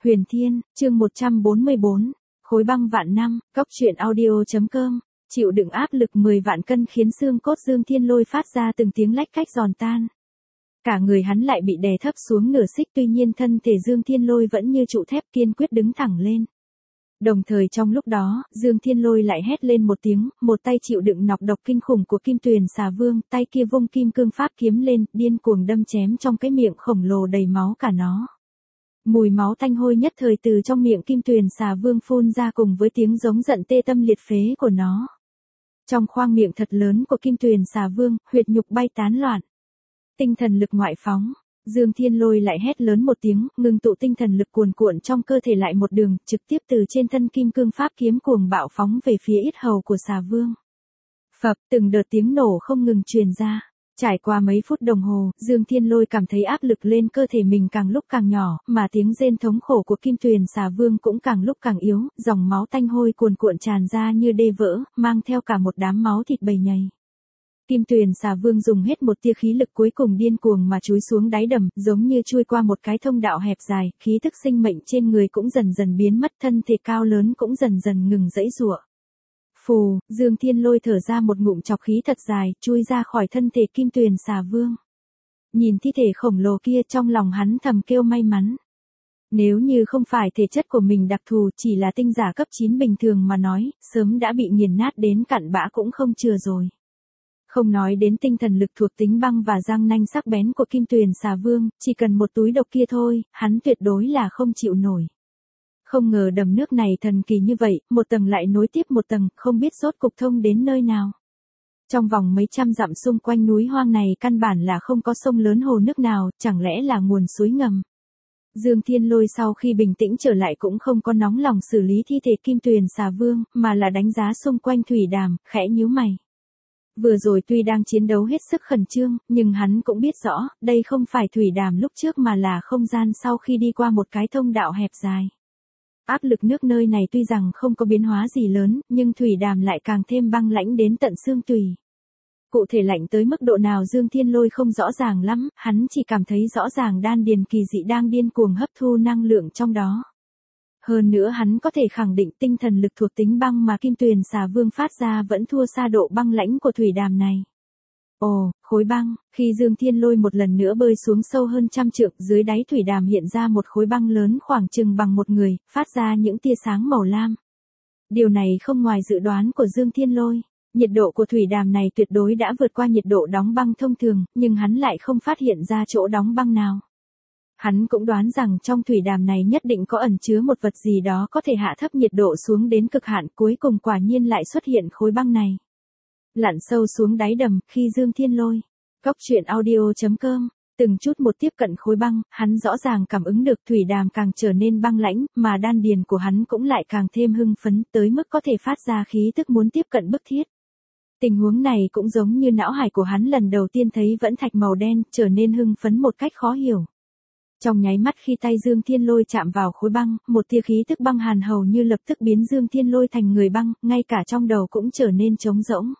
Huyền Thiên, chương 144, khối băng vạn năm, cóc truyện audio.com, chịu đựng áp lực 10 vạn cân khiến xương cốt Dương Thiên Lôi phát ra từng tiếng lách cách giòn tan. Cả người hắn lại bị đè thấp xuống nửa xích, tuy nhiên thân thể Dương Thiên Lôi vẫn như trụ thép kiên quyết đứng thẳng lên. Đồng thời trong lúc đó, Dương Thiên Lôi lại hét lên một tiếng, một tay chịu đựng nọc độc kinh khủng của Kim Tuyền Xà Vương, tay kia vung kim cương pháp kiếm lên, điên cuồng đâm chém trong cái miệng khổng lồ đầy máu cả nó. Mùi máu tanh hôi nhất thời từ trong miệng Kim Tuyền Xà Vương phun ra cùng với tiếng giống giận tê tâm liệt phế của nó. Trong khoang miệng thật lớn của Kim Tuyền Xà Vương, huyệt nhục bay tán loạn. Tinh thần lực ngoại phóng, Dương Thiên Lôi lại hét lớn một tiếng, ngừng tụ tinh thần lực cuồn cuộn trong cơ thể lại một đường, trực tiếp từ trên thân kim cương pháp kiếm cuồng bạo phóng về phía yết hầu của Xà Vương. Phập, từng đợt tiếng nổ không ngừng truyền ra. Trải qua mấy phút đồng hồ, Dương Thiên Lôi cảm thấy áp lực lên cơ thể mình càng lúc càng nhỏ, mà tiếng rên thống khổ của Kim Tuyền Xà Vương cũng càng lúc càng yếu, dòng máu tanh hôi cuồn cuộn tràn ra như đê vỡ, mang theo cả một đám máu thịt bầy nhầy. Kim Tuyền Xà Vương dùng hết một tia khí lực cuối cùng điên cuồng mà chúi xuống đáy đầm, giống như chui qua một cái thông đạo hẹp dài, khí tức sinh mệnh trên người cũng dần dần biến mất, thân thể cao lớn cũng dần dần ngừng giãy giụa. Phù, Dương Thiên Lôi thở ra một ngụm trọc khí thật dài, chui ra khỏi thân thể Kim Tuyền Xà Vương. Nhìn thi thể khổng lồ kia, trong lòng hắn thầm kêu may mắn. Nếu như không phải thể chất của mình đặc thù, chỉ là tinh giả cấp 9 bình thường mà nói, sớm đã bị nghiền nát đến cặn bã cũng không chừa rồi. Không nói đến tinh thần lực thuộc tính băng và răng nanh sắc bén của Kim Tuyền Xà Vương, chỉ cần một túi độc kia thôi, hắn tuyệt đối là không chịu nổi. Không ngờ đầm nước này thần kỳ như vậy, một tầng lại nối tiếp một tầng, không biết rốt cục thông đến nơi nào. Trong vòng mấy trăm dặm xung quanh núi hoang này căn bản là không có sông lớn hồ nước nào, chẳng lẽ là nguồn suối ngầm. Dương Thiên Lôi sau khi bình tĩnh trở lại cũng không có nóng lòng xử lý thi thể Kim Tuyền Xà Vương, mà là đánh giá xung quanh thủy đàm, khẽ nhíu mày. Vừa rồi tuy đang chiến đấu hết sức khẩn trương, nhưng hắn cũng biết rõ, đây không phải thủy đàm lúc trước mà là không gian sau khi đi qua một cái thông đạo hẹp dài. Áp lực nước nơi này tuy rằng không có biến hóa gì lớn, nhưng thủy đàm lại càng thêm băng lãnh đến tận xương tủy. Cụ thể lạnh tới mức độ nào Dương Thiên Lôi không rõ ràng lắm, hắn chỉ cảm thấy rõ ràng đan điền kỳ dị đang điên cuồng hấp thu năng lượng trong đó. Hơn nữa hắn có thể khẳng định tinh thần lực thuộc tính băng mà Kim Tuyền Xà Vương phát ra vẫn thua xa độ băng lãnh của thủy đàm này. Ồ, khối băng, khi Dương Thiên Lôi một lần nữa bơi xuống sâu hơn trăm trượng, dưới đáy thủy đàm hiện ra một khối băng lớn khoảng chừng bằng một người, phát ra những tia sáng màu lam. Điều này không ngoài dự đoán của Dương Thiên Lôi. Nhiệt độ của thủy đàm này tuyệt đối đã vượt qua nhiệt độ đóng băng thông thường, nhưng hắn lại không phát hiện ra chỗ đóng băng nào. Hắn cũng đoán rằng trong thủy đàm này nhất định có ẩn chứa một vật gì đó có thể hạ thấp nhiệt độ xuống đến cực hạn, cuối cùng quả nhiên lại xuất hiện khối băng này. Lặn sâu xuống đáy đầm, khi Dương Thiên Lôi, cóc truyện audio.com, từng chút một tiếp cận khối băng, hắn rõ ràng cảm ứng được thủy đàm càng trở nên băng lãnh, mà đan điền của hắn cũng lại càng thêm hưng phấn, tới mức có thể phát ra khí tức muốn tiếp cận bức thiết. Tình huống này cũng giống như não hải của hắn lần đầu tiên thấy vẫn thạch màu đen, trở nên hưng phấn một cách khó hiểu. Trong nháy mắt khi tay Dương Thiên Lôi chạm vào khối băng, một tia khí tức băng hàn hầu như lập tức biến Dương Thiên Lôi thành người băng, ngay cả trong đầu cũng trở nên trống rỗng.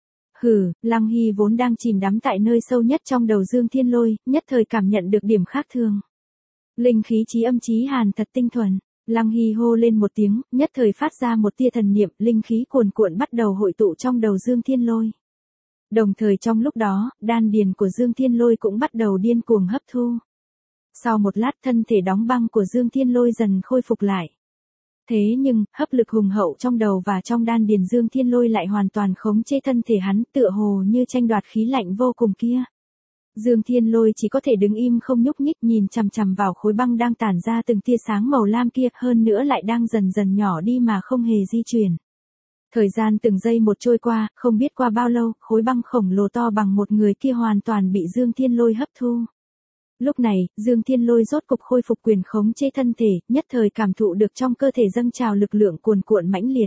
Hừ, Lăng Hy vốn đang chìm đắm tại nơi sâu nhất trong đầu Dương Thiên Lôi, nhất thời cảm nhận được điểm khác thường. Linh khí chí âm chí hàn thật tinh thuần, Lăng Hy hô lên một tiếng, nhất thời phát ra một tia thần niệm, linh khí cuồn cuộn bắt đầu hội tụ trong đầu Dương Thiên Lôi. Đồng thời trong lúc đó, đan điền của Dương Thiên Lôi cũng bắt đầu điên cuồng hấp thu. Sau một lát thân thể đóng băng của Dương Thiên Lôi dần khôi phục lại. Thế nhưng, hấp lực hùng hậu trong đầu và trong đan điền Dương Thiên Lôi lại hoàn toàn khống chế thân thể hắn, tựa hồ như tranh đoạt khí lạnh vô cùng kia. Dương Thiên Lôi chỉ có thể đứng im không nhúc nhích, nhìn chằm chằm vào khối băng đang tản ra từng tia sáng màu lam kia, hơn nữa lại đang dần dần nhỏ đi mà không hề di chuyển. Thời gian từng giây một trôi qua, không biết qua bao lâu, khối băng khổng lồ to bằng một người kia hoàn toàn bị Dương Thiên Lôi hấp thu. Lúc này, Dương Thiên Lôi rốt cục khôi phục quyền khống chế thân thể, nhất thời cảm thụ được trong cơ thể dâng trào lực lượng cuồn cuộn mãnh liệt.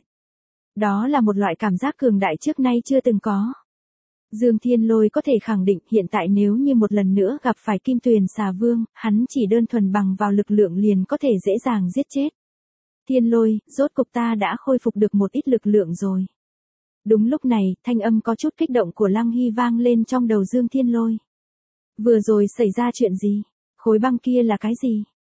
Đó là một loại cảm giác cường đại trước nay chưa từng có. Dương Thiên Lôi có thể khẳng định hiện tại nếu như một lần nữa gặp phải Kim Tuyền Xà Vương, hắn chỉ đơn thuần bằng vào lực lượng liền có thể dễ dàng giết chết. Thiên Lôi, rốt cục ta đã khôi phục được một ít lực lượng rồi. Đúng lúc này, thanh âm có chút kích động của Lăng Hy vang lên trong đầu Dương Thiên Lôi. Vừa rồi xảy ra chuyện gì? Khối băng kia là cái gì?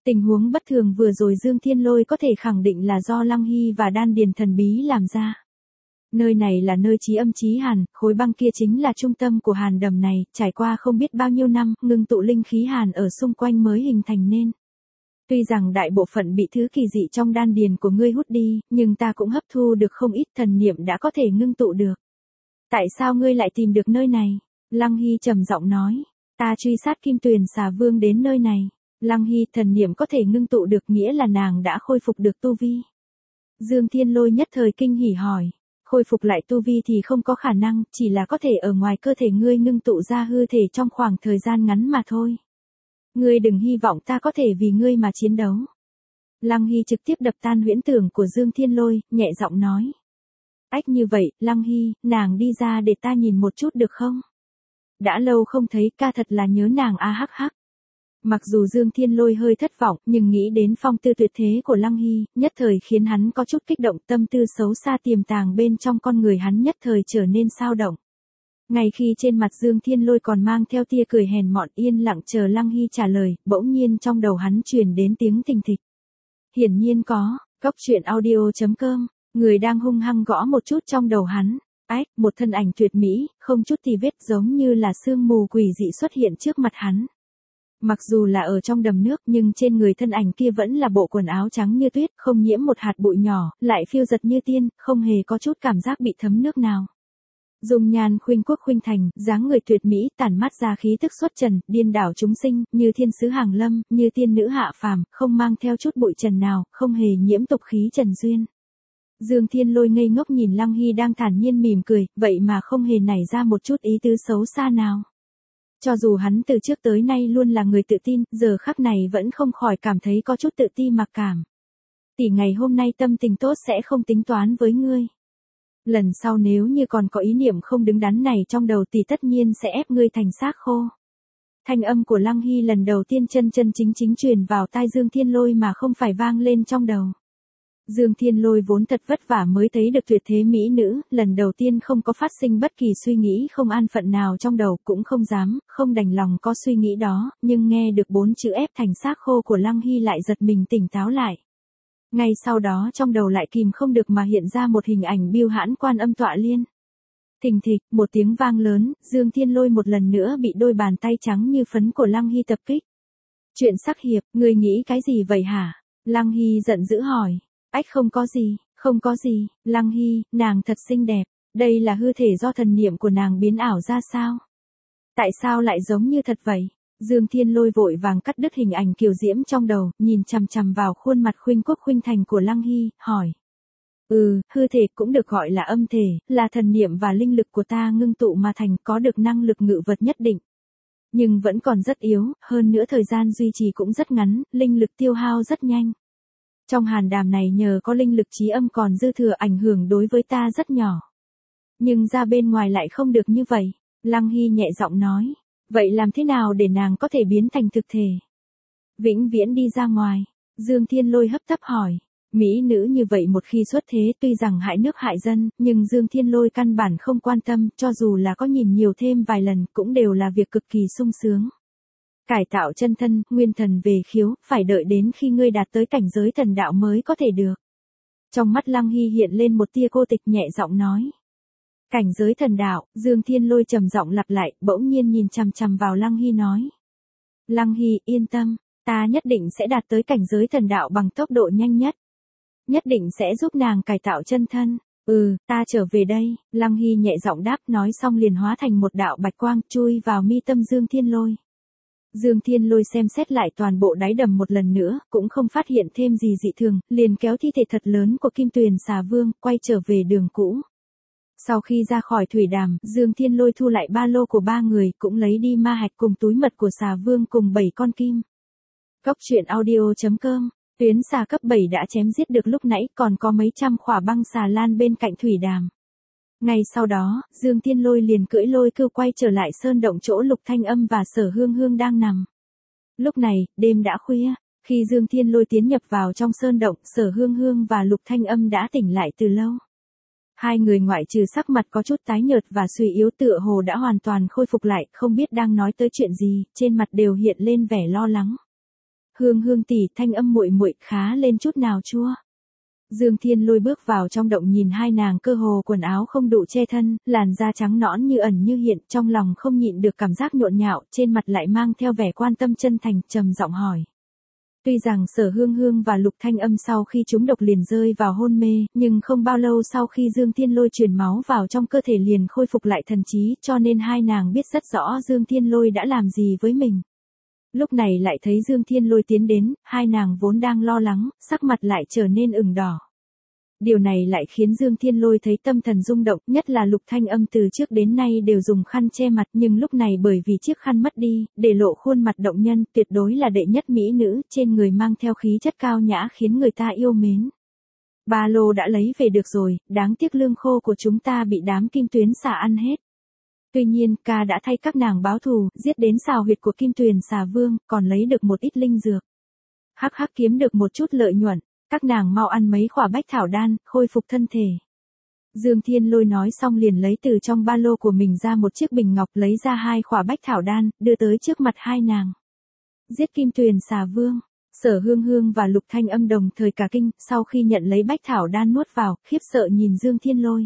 Tình huống bất thường vừa rồi Dương Thiên Lôi có thể khẳng định là do Lăng Hy và đan điền thần bí làm ra. Nơi này là nơi chí âm chí hàn, khối băng kia chính là trung tâm của hàn đầm này, trải qua không biết bao nhiêu năm, ngưng tụ linh khí hàn ở xung quanh mới hình thành nên. Tuy rằng đại bộ phận bị thứ kỳ dị trong đan điền của ngươi hút đi, nhưng ta cũng hấp thu được không ít thần niệm đã có thể ngưng tụ được. Tại sao ngươi lại tìm được nơi này? Lăng Hy trầm giọng nói, ta truy sát Kim Tuyền Xà Vương đến nơi này. Lăng Hy, thần niệm có thể ngưng tụ được nghĩa là nàng đã khôi phục được tu vi. Dương Thiên Lôi nhất thời kinh hỉ hỏi, khôi phục lại tu vi thì không có khả năng, chỉ là có thể ở ngoài cơ thể ngươi ngưng tụ ra hư thể trong khoảng thời gian ngắn mà thôi. Ngươi đừng hy vọng ta có thể vì ngươi mà chiến đấu. Lăng Hy trực tiếp đập tan huyễn tưởng của Dương Thiên Lôi, nhẹ giọng nói. Ách như vậy, Lăng Hy, nàng đi ra để ta nhìn một chút được không? Đã lâu không thấy, ca thật là nhớ nàng a hắc hắc. Mặc dù Dương Thiên Lôi hơi thất vọng, nhưng nghĩ đến phong tư tuyệt thế của Lăng Hy, nhất thời khiến hắn có chút kích động, tâm tư xấu xa tiềm tàng bên trong con người hắn nhất thời trở nên xao động. Ngay khi trên mặt Dương Thiên Lôi còn mang theo tia cười hèn mọn yên lặng chờ Lăng Hy trả lời, bỗng nhiên trong đầu hắn truyền đến tiếng thình thịch. Hiển nhiên có, Cốc Truyện Audio.com, người đang hung hăng gõ một chút trong đầu hắn. Ách, một thân ảnh tuyệt mỹ, không chút tì vết giống như là sương mù quỷ dị xuất hiện trước mặt hắn. Mặc dù là ở trong đầm nước nhưng trên người thân ảnh kia vẫn là bộ quần áo trắng như tuyết, không nhiễm một hạt bụi nhỏ, lại phiêu giật như tiên, không hề có chút cảm giác bị thấm nước nào. Dung nhan khuynh quốc khuynh thành, dáng người tuyệt mỹ, tản mát ra khí tức xuất trần, điên đảo chúng sinh, như thiên sứ hàng lâm, như tiên nữ hạ phàm, không mang theo chút bụi trần nào, không hề nhiễm tục khí trần duyên. Dương Thiên Lôi ngây ngốc nhìn Lăng Hy đang thản nhiên mỉm cười, vậy mà không hề nảy ra một chút ý tứ xấu xa nào. Cho dù hắn từ trước tới nay luôn là người tự tin, giờ khắc này vẫn không khỏi cảm thấy có chút tự ti mặc cảm. Tỷ ngày hôm nay tâm tình tốt sẽ không tính toán với ngươi. Lần sau nếu như còn có ý niệm không đứng đắn này trong đầu tỷ tất nhiên sẽ ép ngươi thành xác khô. Thanh âm của Lăng Hy lần đầu tiên chân chính truyền vào tai Dương Thiên Lôi mà không phải vang lên trong đầu. Dương Thiên Lôi vốn thật vất vả mới thấy được tuyệt thế mỹ nữ, lần đầu tiên không có phát sinh bất kỳ suy nghĩ không an phận nào trong đầu, cũng không dám, không đành lòng có suy nghĩ đó, nhưng nghe được 4 chữ ép thành xác khô của Lăng Hy lại giật mình tỉnh táo lại. Ngay sau đó trong đầu lại kìm không được mà hiện ra một hình ảnh Bưu Hãn Quan Âm tọa liên. Thình thịch, một tiếng vang lớn, Dương Thiên Lôi một lần nữa bị đôi bàn tay trắng như phấn của Lăng Hy tập kích. Chuyện sắc hiệp, ngươi nghĩ cái gì vậy hả? Lăng Hy giận dữ hỏi. Ách không có gì, Lăng Hy, nàng thật xinh đẹp, đây là hư thể do thần niệm của nàng biến ảo ra sao? Tại sao lại giống như thật vậy? Dương Thiên Lôi vội vàng cắt đứt hình ảnh kiều diễm trong đầu, nhìn chằm chằm vào khuôn mặt khuynh quốc khuynh thành của Lăng Hy, hỏi. Hư thể cũng được gọi là âm thể, là thần niệm và linh lực của ta ngưng tụ mà thành, có được năng lực ngự vật nhất định. Nhưng vẫn còn rất yếu, hơn nữa thời gian duy trì cũng rất ngắn, linh lực tiêu hao rất nhanh. Trong hàn đàm này nhờ có linh lực chí âm còn dư thừa ảnh hưởng đối với ta rất nhỏ. Nhưng ra bên ngoài lại không được như vậy. Lăng Hy nhẹ giọng nói. Vậy làm thế nào để nàng có thể biến thành thực thể? Vĩnh viễn đi ra ngoài. Dương Thiên Lôi hấp tấp hỏi. Mỹ nữ như vậy một khi xuất thế tuy rằng hại nước hại dân, nhưng Dương Thiên Lôi căn bản không quan tâm, cho dù là có nhìn nhiều thêm vài lần cũng đều là việc cực kỳ sung sướng. Cải tạo chân thân, nguyên thần về khiếu, phải đợi đến khi ngươi đạt tới cảnh giới thần đạo mới có thể được. Trong mắt Lăng Hy hiện lên một tia cô tịch nhẹ giọng nói. Cảnh giới thần đạo, Dương Thiên Lôi trầm giọng lặp lại, bỗng nhiên nhìn chằm chằm vào Lăng Hy nói. Lăng Hy, yên tâm, ta nhất định sẽ đạt tới cảnh giới thần đạo bằng tốc độ nhanh nhất. Nhất định sẽ giúp nàng cải tạo chân thân. Ta trở về đây, Lăng Hy nhẹ giọng đáp, nói xong liền hóa thành một đạo bạch quang chui vào mi tâm Dương Thiên Lôi. Dương Thiên Lôi xem xét lại toàn bộ đáy đầm một lần nữa, cũng không phát hiện thêm gì dị thường, liền kéo thi thể thật lớn của Kim Tuyền Xà Vương, quay trở về đường cũ. Sau khi ra khỏi thủy đàm, Dương Thiên Lôi thu lại ba lô của ba người, cũng lấy đi ma hạch cùng túi mật của Xà Vương cùng 7 con kim. Cốc Truyện Audio.com, tuyến xà cấp 7 đã chém giết được lúc nãy, còn có mấy trăm khỏa băng xà lan bên cạnh thủy đàm. Ngay sau đó, Dương Thiên Lôi liền cưỡi lôi cưu quay trở lại sơn động chỗ Lục Thanh Âm và Sở Hương Hương đang nằm. Lúc này, đêm đã khuya, khi Dương Thiên Lôi tiến nhập vào trong sơn động, Sở Hương Hương và Lục Thanh Âm đã tỉnh lại từ lâu. Hai người ngoại trừ sắc mặt có chút tái nhợt và suy yếu tựa hồ đã hoàn toàn khôi phục lại, không biết đang nói tới chuyện gì, trên mặt đều hiện lên vẻ lo lắng. Hương Hương tỷ, thanh âm muội muội khá lên chút nào chua? Dương Thiên Lôi bước vào trong động nhìn hai nàng cơ hồ quần áo không đủ che thân, làn da trắng nõn như ẩn như hiện, trong lòng không nhịn được cảm giác nhộn nhạo, trên mặt lại mang theo vẻ quan tâm chân thành, trầm giọng hỏi. Tuy rằng Sở Hương Hương và Lục Thanh Âm sau khi trúng độc liền rơi vào hôn mê, nhưng không bao lâu sau khi Dương Thiên Lôi truyền máu vào trong cơ thể liền khôi phục lại thần trí, cho nên hai nàng biết rất rõ Dương Thiên Lôi đã làm gì với mình. Lúc này lại thấy Dương Thiên Lôi tiến đến, hai nàng vốn đang lo lắng, sắc mặt lại trở nên ửng đỏ. Điều này lại khiến Dương Thiên Lôi thấy tâm thần rung động, nhất là Lục Thanh Âm từ trước đến nay đều dùng khăn che mặt, nhưng lúc này bởi vì chiếc khăn mất đi, để lộ khuôn mặt động nhân, tuyệt đối là đệ nhất mỹ nữ, trên người mang theo khí chất cao nhã khiến người ta yêu mến. Ba lô đã lấy về được rồi, đáng tiếc lương khô của chúng ta bị đám kim tuyến xà ăn hết. Tuy nhiên, ca đã thay các nàng báo thù, giết đến xào huyệt của kim tuyền xà vương, còn lấy được một ít linh dược. Hắc hắc kiếm được một chút lợi nhuận, các nàng mau ăn mấy khỏa bách thảo đan, khôi phục thân thể. Dương Thiên Lôi nói xong liền lấy từ trong ba lô của mình ra một chiếc bình ngọc, lấy ra 2 khỏa bách thảo đan, đưa tới trước mặt hai nàng. Giết kim tuyền xà vương. Sở Hương Hương và Lục Thanh Âm đồng thời cả kinh, sau khi nhận lấy bách thảo đan nuốt vào, khiếp sợ nhìn Dương Thiên Lôi.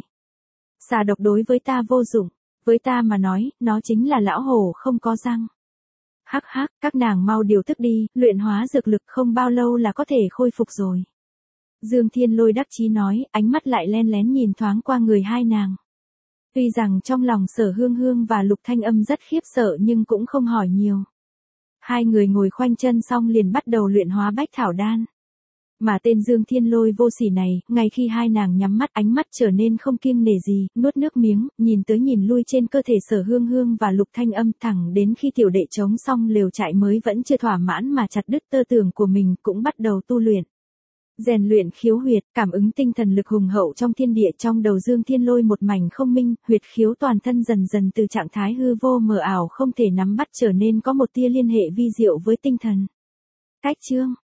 Xà độc đối với ta vô dụng, với ta mà nói, nó chính là lão hổ không có răng. Hắc hắc, các nàng mau điều tức đi, luyện hóa dược lực không bao lâu là có thể khôi phục rồi. Dương Thiên Lôi đắc chí nói, ánh mắt lại len lén nhìn thoáng qua người hai nàng. Tuy rằng trong lòng Sở Hương Hương và Lục Thanh Âm rất khiếp sợ nhưng cũng không hỏi nhiều. Hai người ngồi khoanh chân xong liền bắt đầu luyện hóa bách thảo đan. Mà tên Dương Thiên Lôi vô sỉ này, ngay khi hai nàng nhắm mắt ánh mắt trở nên không kiêng nể gì, nuốt nước miếng, nhìn tới nhìn lui trên cơ thể Sở Hương Hương và Lục Thanh Âm thẳng đến khi tiểu đệ trống xong lều trại mới vẫn chưa thỏa mãn mà chặt đứt tơ tưởng của mình cũng bắt đầu tu luyện. Rèn luyện khiếu huyệt, cảm ứng tinh thần lực hùng hậu trong thiên địa trong đầu Dương Thiên Lôi một mảnh không minh, huyệt khiếu toàn thân dần dần từ trạng thái hư vô mờ ảo không thể nắm bắt trở nên có một tia liên hệ vi diệu với tinh thần. Cách chương